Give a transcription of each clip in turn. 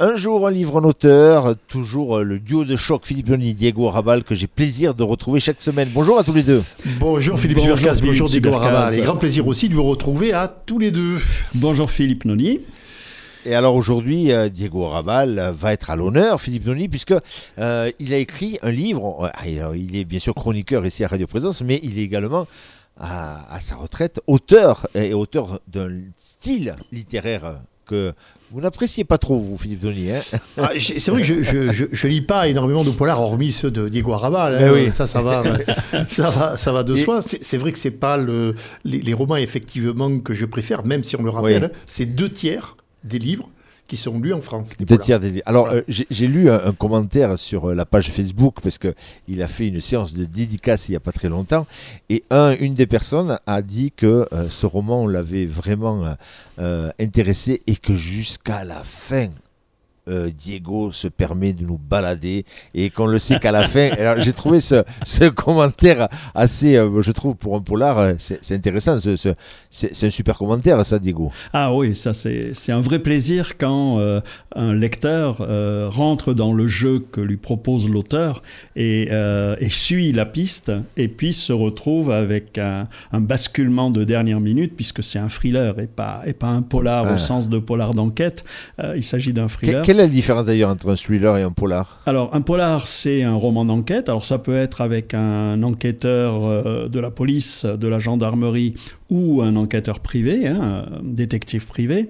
Un jour, un livre, un auteur, toujours le duo de choc Philippe Noni, Diego Arrabal, que j'ai plaisir de retrouver chaque semaine. Bonjour à tous les deux. Bonjour Philippe Zubercas, bonjour Diego Arrabal. Et grand plaisir aussi de vous retrouver à tous les deux. Bonjour Philippe Noni. Et alors aujourd'hui, Diego Arrabal va être à l'honneur, Philippe Noni, puisque il a écrit un livre. Alors, il est bien sûr chroniqueur ici à Radio Présence, mais il est également à sa retraite auteur d'un style littéraire que vous n'appréciez pas trop, vous, Philippe Noni. C'est vrai que je lis pas énormément de polars, hormis ceux de Diego Arrabal. Oui. Ça va de soi. C'est vrai que c'est pas les romans effectivement que je préfère, même si on le rappelle, c'est 2/3 des livres qui sont lus en France. Alors, j'ai lu un commentaire sur la page Facebook, parce qu'il a fait une séance de dédicace il n'y a pas très longtemps, et une des personnes a dit que ce roman l'avait vraiment intéressé, et que jusqu'à la fin, Diego se permet de nous balader, et qu'on le sait qu'à la fin. Alors, j'ai trouvé ce commentaire assez, je trouve, pour un polar, c'est intéressant. C'est un super commentaire, ça, Diego. Ah oui, ça c'est un vrai plaisir quand un lecteur rentre dans le jeu que lui propose l'auteur et suit la piste, et puis se retrouve avec un basculement de dernière minute, puisque c'est un thriller et pas un polar au sens de polar d'enquête. Il s'agit d'un thriller. Quelle est la différence d'ailleurs entre un thriller et un polar ? Alors, un polar, c'est un roman d'enquête. Alors, ça peut être avec un enquêteur de la police, de la gendarmerie, ou un enquêteur privé, un détective privé.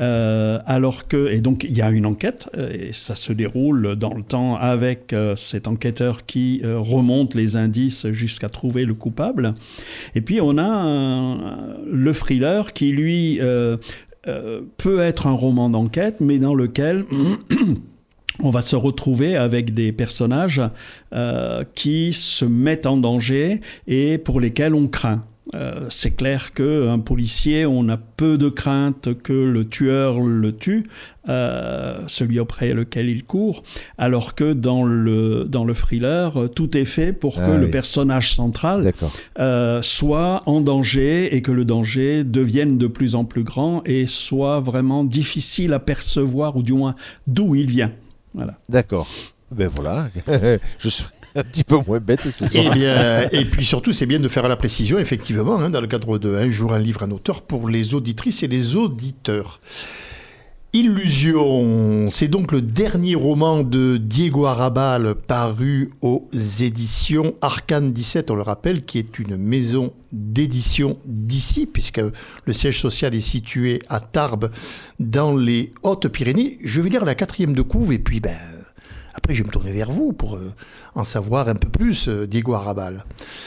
Et donc, il y a une enquête, et ça se déroule dans le temps avec cet enquêteur qui remonte les indices jusqu'à trouver le coupable. Et puis, on a le thriller qui, lui, peut être un roman d'enquête, mais dans lequel on va se retrouver avec des personnages qui se mettent en danger et pour lesquels on craint. C'est clair qu'un policier, on a peu de crainte que le tueur le tue, celui après lequel il court, alors que dans le thriller, tout est fait pour que le personnage central soit en danger, et que le danger devienne de plus en plus grand et soit vraiment difficile à percevoir, ou du moins d'où il vient. Voilà. D'accord. Ben voilà, je suis un petit peu moins bête ce soir. Et puis surtout, c'est bien de faire la précision, effectivement, dans le cadre de Un jour, un livre, un auteur, pour les auditrices et les auditeurs. Illusion, c'est donc le dernier roman de Diego Arrabal paru aux éditions Arcane 17, on le rappelle, qui est une maison d'édition d'ici, puisque le siège social est situé à Tarbes, dans les Hautes-Pyrénées. Je vais lire la 4e de couve, et puis après je vais me tourner vers vous pour en savoir un peu plus, Diego Arrabal.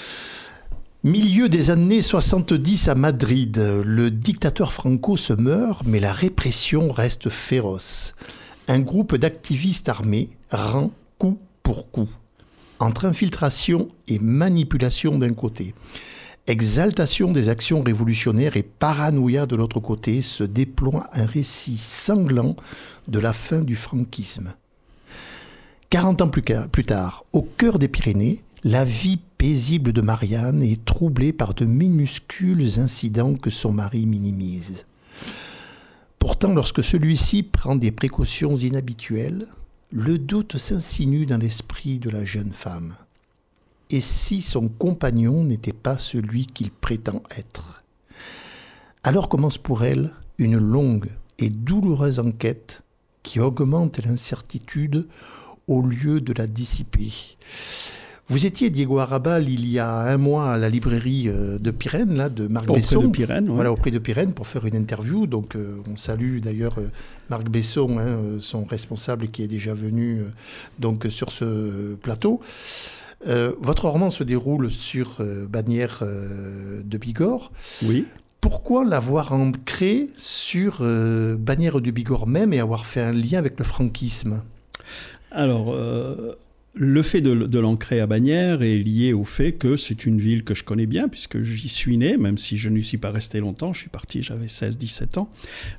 Milieu des années 70 à Madrid, le dictateur Franco se meurt, mais la répression reste féroce. Un groupe d'activistes armés rend coup pour coup, entre infiltration et manipulation d'un côté. Exaltation des actions révolutionnaires et paranoïa de l'autre côté, se déploie un récit sanglant de la fin du franquisme. 40 ans plus tard, au cœur des Pyrénées, la vie paisible de Marianne est troublée par de minuscules incidents que son mari minimise. Pourtant, lorsque celui-ci prend des précautions inhabituelles, le doute s'insinue dans l'esprit de la jeune femme. Et si son compagnon n'était pas celui qu'il prétend être ? Alors commence pour elle une longue et douloureuse enquête qui augmente l'incertitude au lieu de la dissiper. Vous étiez, Diego Arrabal, il y a un mois à la librairie de Pirenne, là, de Marc Besson. Auprès de Pirenne, oui. Voilà, auprès de Pirenne, pour faire une interview. Donc, on salue d'ailleurs Marc Besson, son responsable, qui est déjà venu sur ce plateau. Votre roman se déroule sur Bagnères de Bigorre. Oui. Pourquoi l'avoir ancré sur Bagnères de Bigorre même, et avoir fait un lien avec le franquisme ? Alors, Le fait de l'ancrer à Bagnères est lié au fait que c'est une ville que je connais bien, puisque j'y suis né, même si je n'y suis pas resté longtemps. Je suis parti, j'avais 16-17 ans.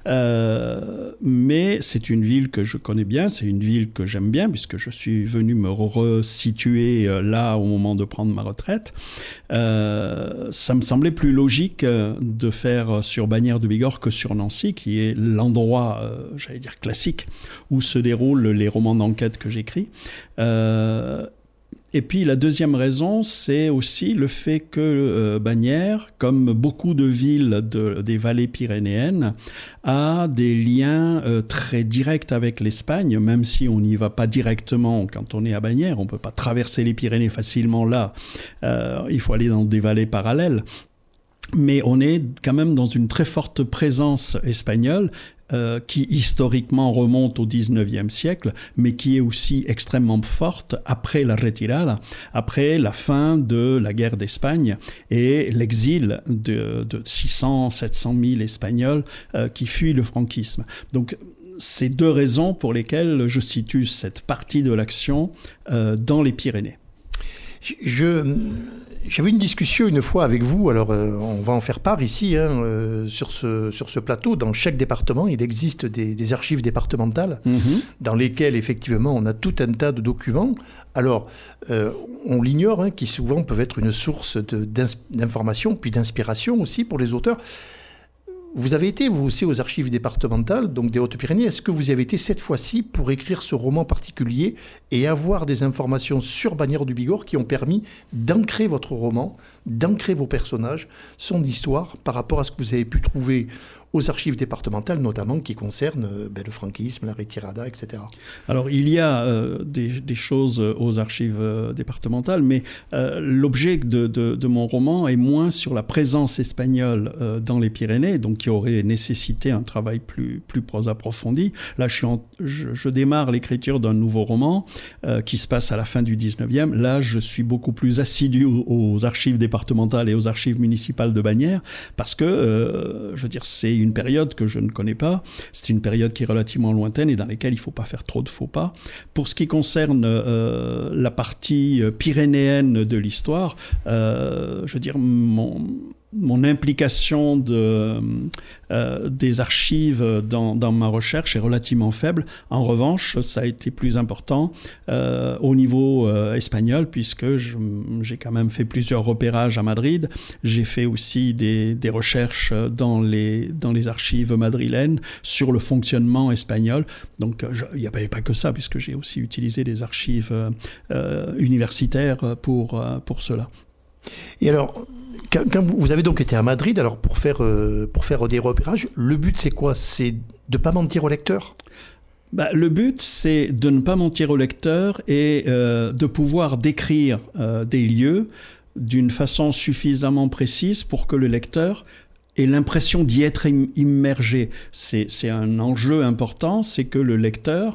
Mais c'est une ville que je connais bien, c'est une ville que j'aime bien, puisque je suis venu me resituer là au moment de prendre ma retraite. Ça me semblait plus logique de faire sur Bagnères de Bigorre que sur Nancy, qui est l'endroit, j'allais dire classique, où se déroulent les romans d'enquête que j'écris. Et puis la deuxième raison, c'est aussi le fait que Bagnères, comme beaucoup de villes des vallées pyrénéennes, a des liens très directs avec l'Espagne, même si on n'y va pas directement quand on est à Bagnères. On ne peut pas traverser les Pyrénées facilement là. Il faut aller dans des vallées parallèles. Mais on est quand même dans une très forte présence espagnole qui historiquement remonte au XIXe siècle, mais qui est aussi extrêmement forte après la retirada, après la fin de la guerre d'Espagne et l'exil de 600-700 000 Espagnols qui fuient le franquisme. Donc, c'est deux raisons pour lesquelles je situe cette partie de l'action dans les Pyrénées. J'avais une discussion une fois avec vous, alors on va en faire part ici, sur ce plateau. Dans chaque département, il existe des archives départementales dans lesquelles, effectivement, on a tout un tas de documents. Alors, on l'ignore, qui souvent peuvent être une source d'information, puis d'inspiration aussi pour les auteurs. Vous avez été, vous aussi, aux archives départementales, donc des Hautes-Pyrénées. Est-ce que vous y avez été cette fois-ci pour écrire ce roman particulier et avoir des informations sur Bagnères du Bigorre qui ont permis d'ancrer votre roman, d'ancrer vos personnages, son histoire, par rapport à ce que vous avez pu trouver aux archives départementales, notamment qui concernent le franquisme, la retirada, etc. Alors, il y a des choses aux archives départementales, mais l'objet de mon roman est moins sur la présence espagnole dans les Pyrénées, donc qui aurait nécessité un travail plus approfondi. Là, je démarre l'écriture d'un nouveau roman qui se passe à la fin du 19e. Là, je suis beaucoup plus assidu aux archives départementales et aux archives municipales de Bagnères, parce que, je veux dire, c'est une période que je ne connais pas. C'est une période qui est relativement lointaine et dans laquelle il ne faut pas faire trop de faux pas. Pour ce qui concerne la partie pyrénéenne de l'histoire, je veux dire, mon implication des archives dans ma recherche est relativement faible. En revanche, ça a été plus important au niveau espagnol, puisque j'ai quand même fait plusieurs repérages à Madrid. J'ai fait aussi des recherches dans les archives madrilènes sur le fonctionnement espagnol. Donc, il n'y avait pas que ça, puisque j'ai aussi utilisé des archives universitaires pour cela. Et alors, quand vous avez donc été à Madrid, alors pour faire des repérages, le but c'est quoi? C'est de ne pas mentir au lecteur? Le but, c'est de ne pas mentir au lecteur et de pouvoir décrire des lieux d'une façon suffisamment précise pour que le lecteur ait l'impression d'y être immergé. C'est un enjeu important, c'est que le lecteur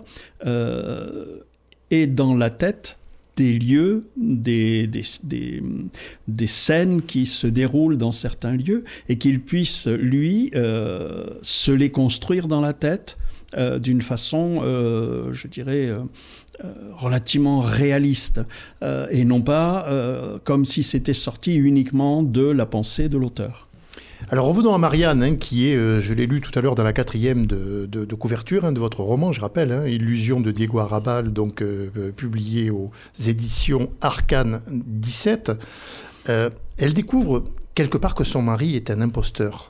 ait dans la tête des lieux, des scènes qui se déroulent dans certains lieux et qu'il puisse, lui, se les construire dans la tête d'une façon, je dirais, relativement réaliste et non pas comme si c'était sorti uniquement de la pensée de l'auteur. Alors revenons à Marianne, qui est, je l'ai lu tout à l'heure dans la 4e de couverture de votre roman, je rappelle, Illusion de Diego Arrabal, donc publié aux éditions Arcane 17. Elle découvre quelque part que son mari est un imposteur.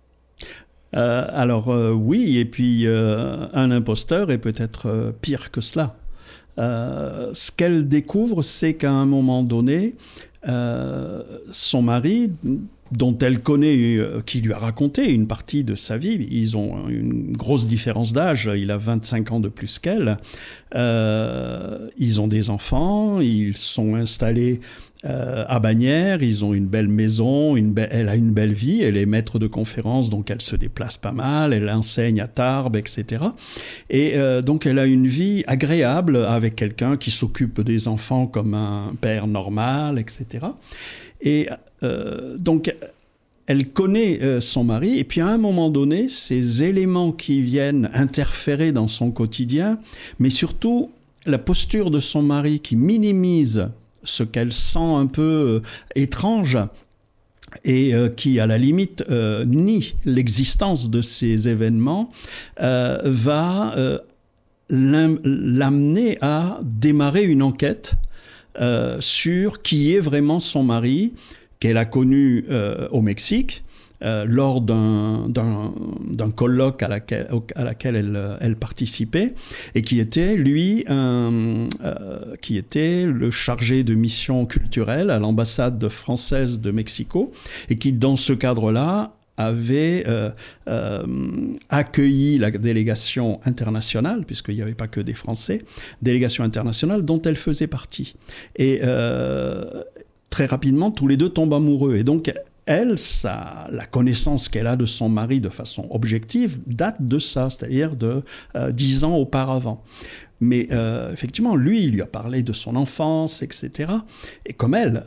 Oui, et puis un imposteur est peut-être pire que cela. Ce qu'elle découvre, c'est qu'à un moment donné, son mari, dont elle connaît, qui lui a raconté une partie de sa vie. Ils ont une grosse différence d'âge, il a 25 ans de plus qu'elle. Ils ont des enfants, ils sont installés à Bagnères, ils ont une belle maison, elle a une belle vie, elle est maître de conférences, donc elle se déplace pas mal, elle enseigne à Tarbes, etc. Et donc elle a une vie agréable avec quelqu'un qui s'occupe des enfants comme un père normal, etc. Et donc, elle connaît son mari, et puis à un moment donné, ces éléments qui viennent interférer dans son quotidien, mais surtout la posture de son mari qui minimise ce qu'elle sent un peu étrange et qui, à la limite, nie l'existence de ces événements, va l'amener à démarrer une enquête sur qui est vraiment son mari, qu'elle a connu au Mexique, lors d'un colloque à laquelle elle participait, et qui était, lui, qui était le chargé de mission culturelle à l'ambassade française de Mexico, et qui, dans ce cadre-là, avait accueilli la délégation internationale, puisqu'il n'y avait pas que des Français, délégation internationale dont elle faisait partie. Et très rapidement, tous les deux tombent amoureux. Et donc, elle, la connaissance qu'elle a de son mari de façon objective date de ça, c'est-à-dire de 10 ans auparavant. Mais effectivement, lui, il lui a parlé de son enfance, etc. Et comme elle...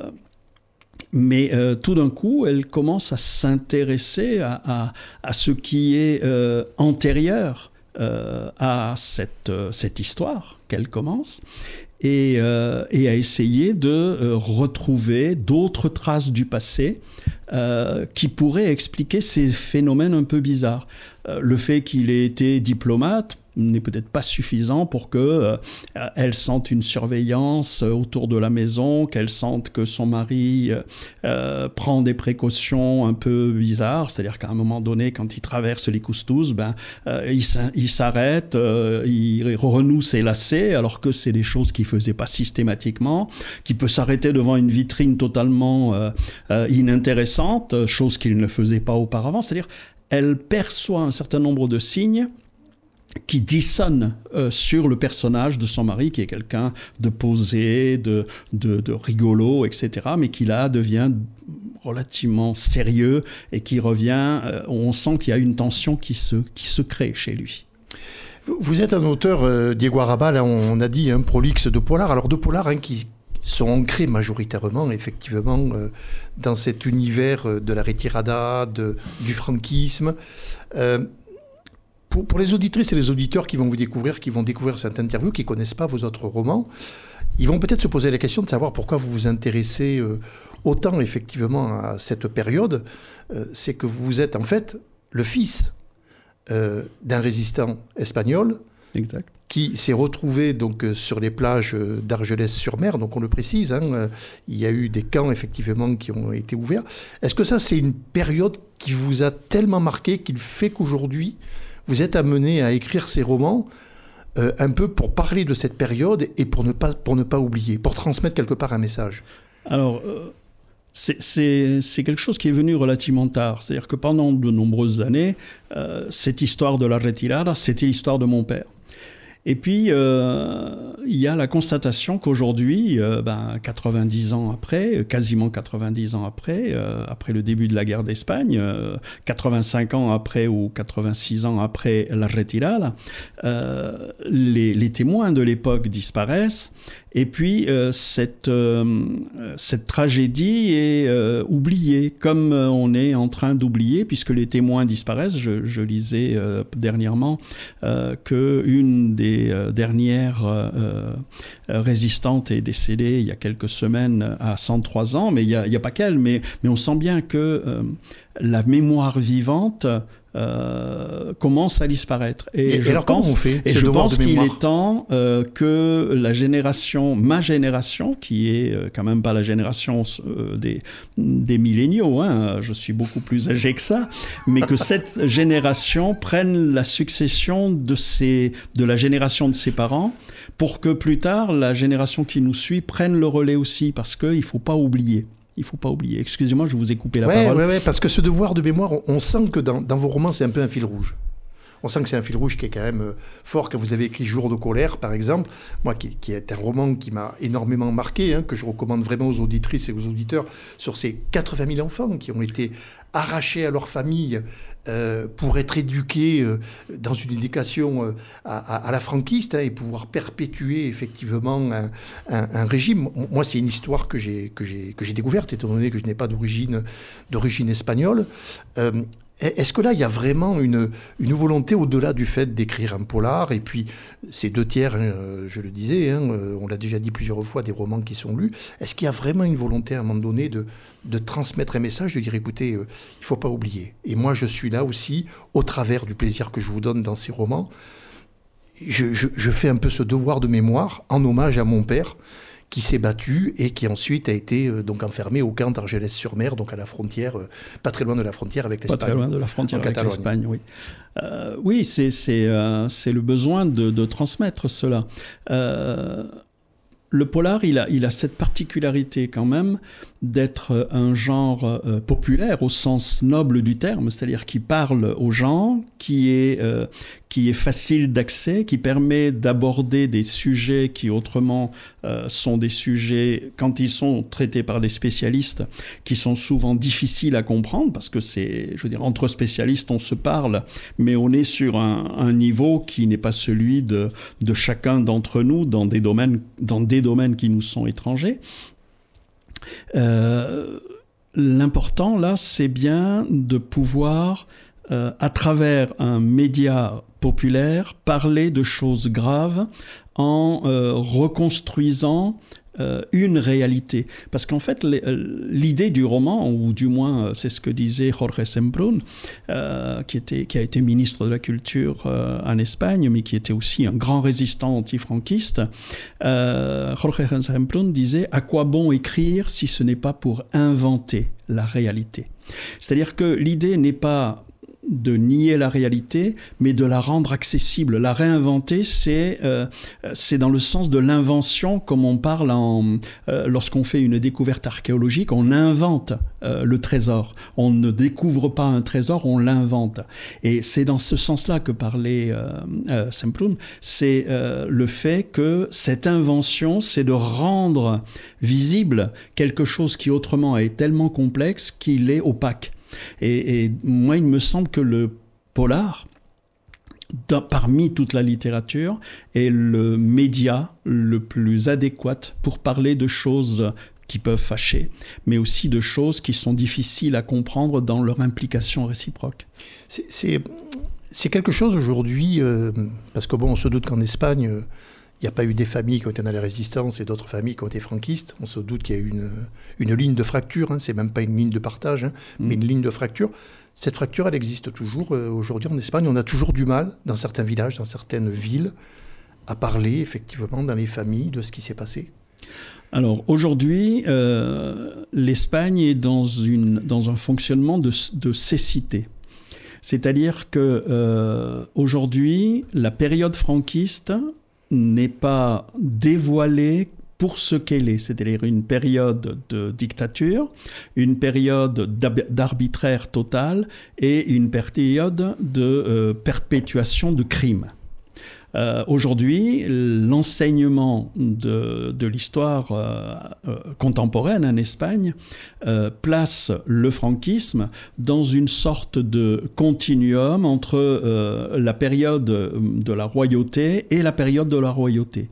Mais tout d'un coup, elle commence à s'intéresser à ce qui est antérieur à cette histoire qu'elle commence, et à essayer de retrouver d'autres traces du passé qui pourraient expliquer ces phénomènes un peu bizarres. Le fait qu'il ait été diplomate n'est peut-être pas suffisant pour qu'elle sente une surveillance autour de la maison, qu'elle sente que son mari prend des précautions un peu bizarres, c'est-à-dire qu'à un moment donné, quand il traverse les Coustous, il s'arrête, il renoue ses lacets, alors que c'est des choses qu'il ne faisait pas systématiquement, qu'il peut s'arrêter devant une vitrine totalement inintéressante, chose qu'il ne faisait pas auparavant, c'est-à-dire elle perçoit un certain nombre de signes qui dissonne sur le personnage de son mari, qui est quelqu'un de posé, de rigolo, etc., mais qui là devient relativement sérieux et qui revient, on sent qu'il y a une tension qui se crée chez lui. Vous êtes un auteur, Diego Arrabal, on a dit, prolixe de polar, alors de polar qui sont ancrés majoritairement, effectivement, dans cet univers de la retirada, du franquisme. Pour les auditrices et les auditeurs qui vont vous découvrir, qui vont découvrir cette interview, qui ne connaissent pas vos autres romans, ils vont peut-être se poser la question de savoir pourquoi vous vous intéressez autant effectivement à cette période. C'est que vous êtes en fait le fils d'un résistant espagnol, exact, qui s'est retrouvé donc sur les plages d'Argelès-sur-Mer, donc on le précise, il y a eu des camps effectivement qui ont été ouverts. Est-ce que ça c'est une période qui vous a tellement marqué qu'il fait qu'aujourd'hui vous êtes amené à écrire ces romans un peu pour parler de cette période et pour ne pas oublier, pour transmettre quelque part un message? Alors, c'est quelque chose qui est venu relativement tard. C'est-à-dire que pendant de nombreuses années, cette histoire de la retirada, c'était l'histoire de mon père. Et puis, il y a la constatation qu'aujourd'hui, 90 ans après, quasiment 90 ans après le début de la guerre d'Espagne, 85 ans après ou 86 ans après la retirada, les témoins de l'époque disparaissent. Et puis, cette tragédie est oubliée, comme on est en train d'oublier, puisque les témoins disparaissent. Je lisais dernièrement qu'une des dernières résistantes est décédée il y a quelques semaines à 103 ans, mais il y a pas qu'elle, mais on sent bien que la mémoire vivante commence à disparaître. Et je pense qu'il est temps que ma génération, qui est quand même pas la génération des milléniaux, je suis beaucoup plus âgé que ça, mais que cette génération prenne la succession de la génération de ses parents, pour que plus tard, la génération qui nous suit prenne le relais aussi, parce qu'il ne faut pas oublier. Il ne faut pas oublier. Excusez-moi, je vous ai coupé la parole. Oui, parce que ce devoir de mémoire, on sent que dans vos romans, c'est un peu un fil rouge. On sent que c'est un fil rouge qui est quand même fort. Quand vous avez écrit Jour de colère, par exemple, moi, qui est un roman qui m'a énormément marqué, que je recommande vraiment aux auditrices et aux auditeurs, sur ces 80 000 enfants qui ont été arrachés à leur famille pour être éduqués dans une éducation à la franquiste et pouvoir perpétuer effectivement un régime. Moi, c'est une histoire que j'ai découverte, étant donné que je n'ai pas d'origine espagnole. Est-ce que là, il y a vraiment une volonté au-delà du fait d'écrire un polar, et puis ces 2/3, je le disais, on l'a déjà dit plusieurs fois, des romans qui sont lus, est-ce qu'il y a vraiment une volonté à un moment donné de transmettre un message, de dire écoutez, il ne faut pas oublier. Et moi, je suis là aussi, au travers du plaisir que je vous donne dans ces romans, je fais un peu ce devoir de mémoire en hommage à mon père, qui s'est battu et qui ensuite a été donc enfermé au camp d'Argelès-sur-Mer, donc à la frontière, pas très loin de la frontière avec l'Espagne. Pas très loin de la frontière avec l'Espagne, oui. Oui, c'est le besoin de transmettre cela. Le polar, il a cette particularité quand même d'être un genre populaire au sens noble du terme, c'est-à-dire qui parle aux gens, qui est facile d'accès, qui permet d'aborder des sujets qui autrement sont des sujets, quand ils sont traités par des spécialistes, qui sont souvent difficiles à comprendre, parce que entre spécialistes on se parle, mais on est sur un niveau qui n'est pas celui de chacun d'entre nous dans des domaines qui nous sont étrangers. L'important là, c'est bien de pouvoir, à travers un média populaire, parler de choses graves en reconstruisant une réalité. Parce qu'en fait, l'idée du roman, ou du moins c'est ce que disait Jorge Semprún, qui a été ministre de la Culture en Espagne, mais qui était aussi un grand résistant antifranquiste, Jorge Semprún disait « À quoi bon écrire si ce n'est pas pour inventer la réalité ?» C'est-à-dire que l'idée n'est pas de nier la réalité, mais de la rendre accessible. La réinventer, c'est dans le sens de l'invention, comme on parle lorsqu'on fait une découverte archéologique, on invente le trésor. On ne découvre pas un trésor, on l'invente. Et c'est dans ce sens-là que parlait Semprún, c'est le fait que cette invention, c'est de rendre visible quelque chose qui autrement est tellement complexe qu'il est opaque. Et moi, il me semble que le polar, parmi toute la littérature, est le média le plus adéquat pour parler de choses qui peuvent fâcher, mais aussi de choses qui sont difficiles à comprendre dans leur implication réciproque. C'est quelque chose aujourd'hui, parce que on se doute qu'en Espagne, il n'y a pas eu des familles qui ont été dans la résistance et d'autres familles qui ont été franquistes. On se doute qu'il y a eu une ligne de fracture, c'est même pas une ligne de partage, mais une ligne de fracture. Cette fracture, elle existe toujours. Aujourd'hui, en Espagne, on a toujours du mal, dans certains villages, dans certaines villes, à parler, effectivement, dans les familles, de ce qui s'est passé. Alors, aujourd'hui, l'Espagne est dans un fonctionnement de cécité. C'est-à-dire que aujourd'hui, la période franquiste n'est pas dévoilée pour ce qu'elle est, c'est-à-dire une période de dictature, une période d'arbitraire total et une période de perpétuation de crimes. Aujourd'hui, l'enseignement de l'histoire contemporaine en Espagne place le franquisme dans une sorte de continuum entre la période de la royauté et la période de la royauté.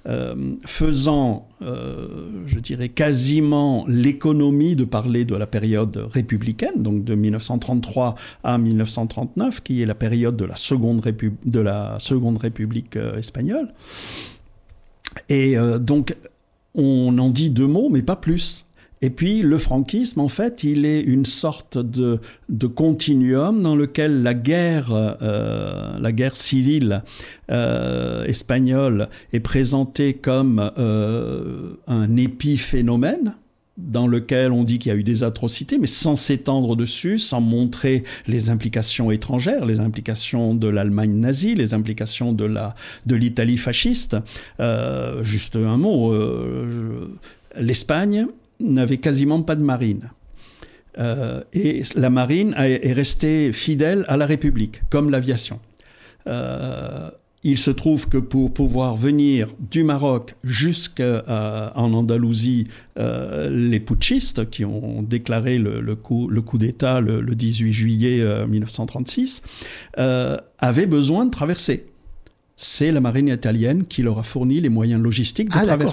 Faisant, je dirais, quasiment l'économie de parler de la période républicaine, donc de 1933 à 1939, qui est la période de la Seconde République espagnole. Et donc, on en dit deux mots, mais pas plus. Et puis, le franquisme, en fait, il est une sorte de continuum dans lequel la guerre civile espagnole est présentée comme un épiphénomène, dans lequel on dit qu'il y a eu des atrocités, mais sans s'étendre dessus, sans montrer les implications étrangères, les implications de l'Allemagne nazie, les implications de l'Italie fasciste. Juste un mot, l'Espagne n'avait quasiment pas de marine. Et la marine est restée fidèle à la République, comme l'aviation. Il se trouve que pour pouvoir venir du Maroc jusqu'en Andalousie, les putschistes qui ont déclaré le coup d'État le 18 juillet 1936 avaient besoin de traverser. C'est la marine italienne qui leur a fourni les moyens logistiques de traverser.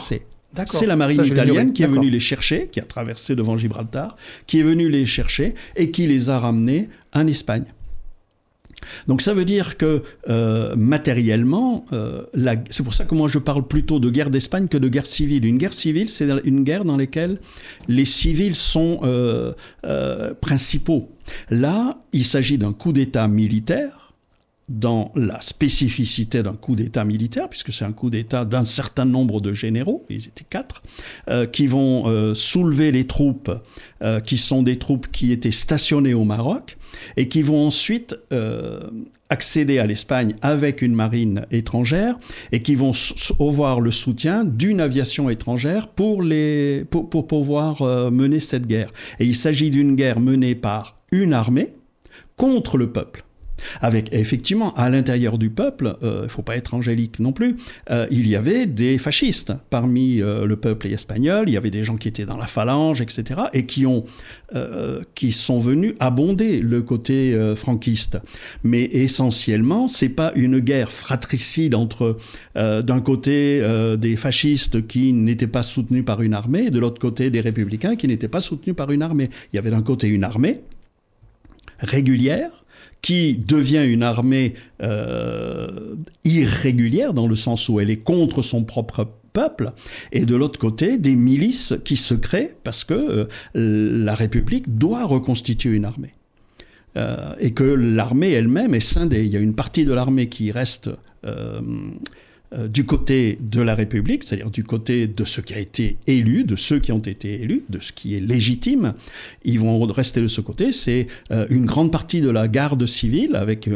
D'accord. C'est la marine Ça, je italienne l'ignorais. qui est D'accord. venue les chercher, qui a traversé devant Gibraltar, qui est venue les chercher et qui les a ramenés en Espagne. Donc ça veut dire que matériellement, c'est pour ça que moi je parle plutôt de guerre d'Espagne que de guerre civile. Une guerre civile, c'est une guerre dans laquelle les civils sont principaux. Là, il s'agit d'un coup d'État militaire, dans la spécificité d'un coup d'État militaire, puisque c'est un coup d'État d'un certain nombre de généraux, ils étaient 4, qui vont soulever les troupes, qui sont des troupes qui étaient stationnées au Maroc, et qui vont ensuite accéder à l'Espagne avec une marine étrangère, et qui vont avoir le soutien d'une aviation étrangère pour pouvoir mener cette guerre. Et il s'agit d'une guerre menée par une armée contre le peuple. Avec, effectivement, à l'intérieur du peuple, il ne faut pas être angélique non plus, il y avait des fascistes parmi le peuple espagnol, il y avait des gens qui étaient dans la phalange, etc., et qui sont venus abonder le côté franquiste. Mais essentiellement, ce n'est pas une guerre fratricide entre, d'un côté, des fascistes qui n'étaient pas soutenus par une armée, et de l'autre côté, des républicains qui n'étaient pas soutenus par une armée. Il y avait d'un côté une armée régulière, qui devient une armée irrégulière, dans le sens où elle est contre son propre peuple, et de l'autre côté, des milices qui se créent parce que la République doit reconstituer une armée. Et que l'armée elle-même est scindée. Il y a une partie de l'armée qui reste du côté de la République, c'est-à-dire du côté de ce qui a été élu, de ceux qui ont été élus, de ce qui est légitime. Ils vont rester de ce côté. C'est une grande partie de la garde civile avec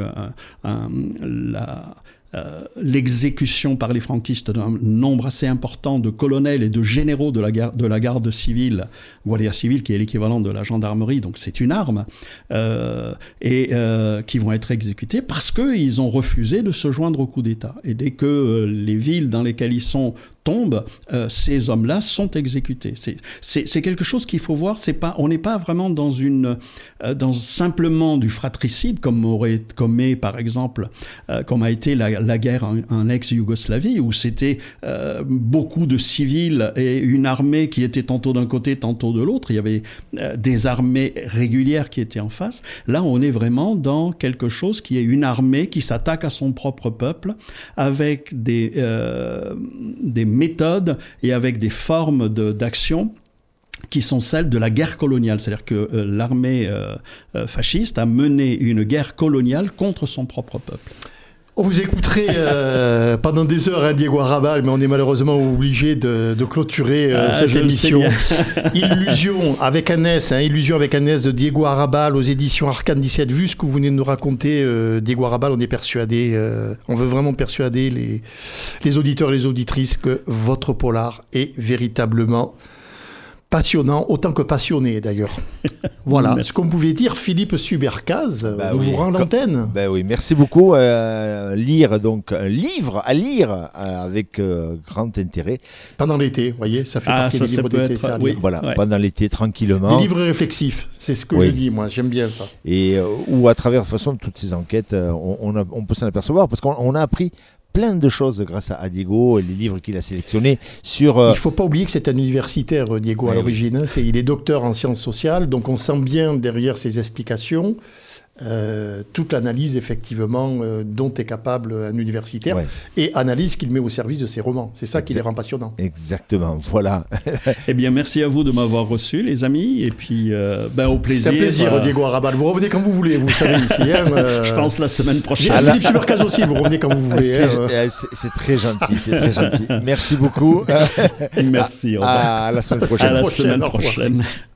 l'exécution par les franquistes d'un nombre assez important de colonels et de généraux de la garde civile, Guardia Civile, qui est l'équivalent de la gendarmerie, donc c'est une arme, qui vont être exécutés parce qu'ils ont refusé de se joindre au coup d'État. Et dès que les villes dans lesquelles ils sont tombent, ces hommes-là sont exécutés. C'est quelque chose qu'il faut voir. On n'est pas vraiment dans simplement du fratricide comme est par exemple comme a été la guerre en ex-Yougoslavie, où c'était beaucoup de civils et une armée qui était tantôt d'un côté, tantôt de l'autre. Il y avait des armées régulières qui étaient en face. Là, on est vraiment dans quelque chose qui est une armée qui s'attaque à son propre peuple avec des méthodes et avec des formes d'action qui sont celles de la guerre coloniale. C'est-à-dire que l'armée fasciste a mené une guerre coloniale contre son propre peuple. On vous écouterait pendant des heures, Diego Arrabal, mais on est malheureusement obligé de clôturer cette émission. Illusion avec un S, Illusion avec un S de Diego Arrabal aux éditions Arcane 17. Vu ce que vous venez de nous raconter, Diego Arrabal, on est persuadé, on veut vraiment persuader les auditeurs et les auditrices que votre polar est véritablement passionnant, autant que passionné d'ailleurs. Voilà. Merci. Ce qu'on pouvait dire, Philippe Subercaz, vous rend l'antenne. Oui, merci beaucoup. Lire donc un livre à lire avec grand intérêt. Pendant l'été, vous voyez, ça fait partie des livres d'été. Pendant l'été, tranquillement. Des livres réflexifs, c'est ce que je dis, moi, j'aime bien ça. Et où à travers, de toute façon, toutes ces enquêtes, on peut s'en apercevoir, parce qu'on a appris plein de choses grâce à Diego et les livres qu'il a sélectionnés sur... Il ne faut pas oublier que c'est un universitaire, Diego, à l'origine. Oui. Il est docteur en sciences sociales, donc on sent bien derrière ses explications toute l'analyse, effectivement, dont est capable un universitaire, et analyse qu'il met au service de ses romans. C'est ça qui les rend passionnants. Exactement, voilà. Eh bien, merci à vous de m'avoir reçu, les amis, et puis au plaisir. C'est un plaisir, Diego Arrabal. Vous revenez quand vous voulez, vous savez, ici. Je pense la semaine prochaine. Philippe Subercaz aussi, vous revenez quand vous voulez. C'est très gentil, c'est très gentil. Merci beaucoup. Merci. À la semaine prochaine. À la semaine prochaine.